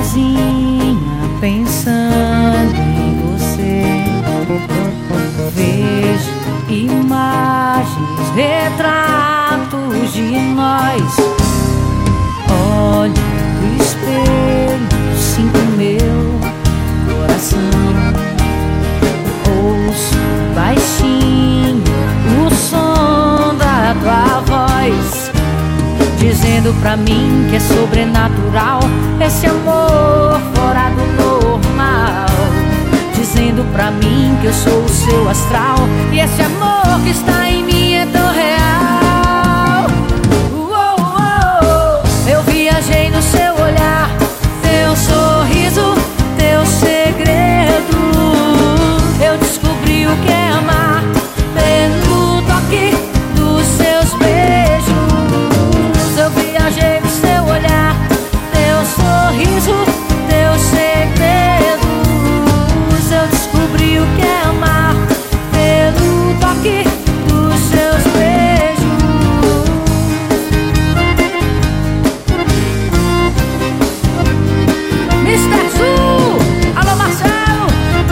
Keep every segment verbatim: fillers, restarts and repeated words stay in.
sozinha pensando em você. Vejo imagens, retratos de nós. Olho no espelho, sinto meu coração. Ouço baixinho o som da tua voz, dizendo pra mim que é sobrenatural esse amor fora do normal. Dizendo pra mim que eu sou o seu astral e esse amor que está em mim é tão real. Uou, uou. Eu viajei no seu olhar, teu sorriso, teu segredo. Eu descobri o que é amar pelo toque dos seus beijos. Eu viajei no seu olhar, teu sorriso, teu segredo. Eu descobri o que é amar pelo toque dos seus beijos. mister Zu, alô Marcelo.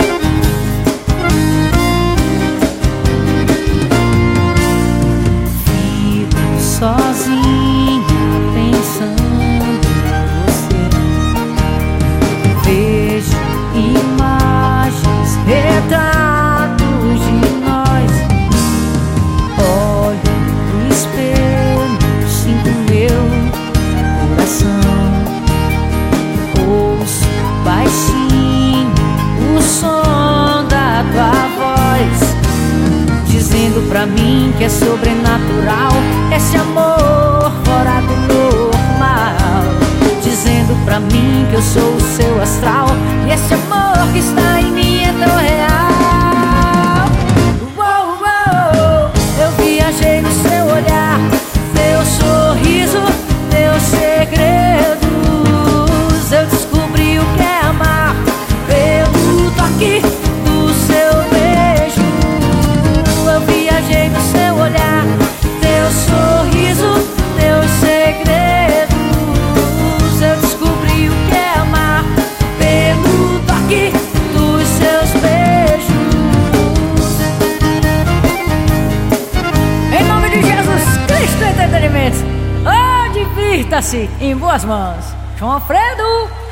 Fico sozinha pensando em você. Vejo imagens, retratos de nós. Olho no espelho, sinto meu coração. Ouço baixinho o som da tua voz, dizendo pra mim que é sobrenatural esse amor fora do normal. Dizendo pra mim que eu sou o seu astral e esse amor que está em mim é tão real. Uou, uou. Eu viajei no seu olhar, teu sorriso, teus segredos. Eu descobri o que é amar pelo toque do seu beijo. Eu viajei no seu olhar, teu sorriso, teus segredos. Eu descobri o que é amar pelo toque dos seus beijos. Em nome de Jesus Cristo Entretenimento, oh, divirta-se em boas mãos. João Alfredo.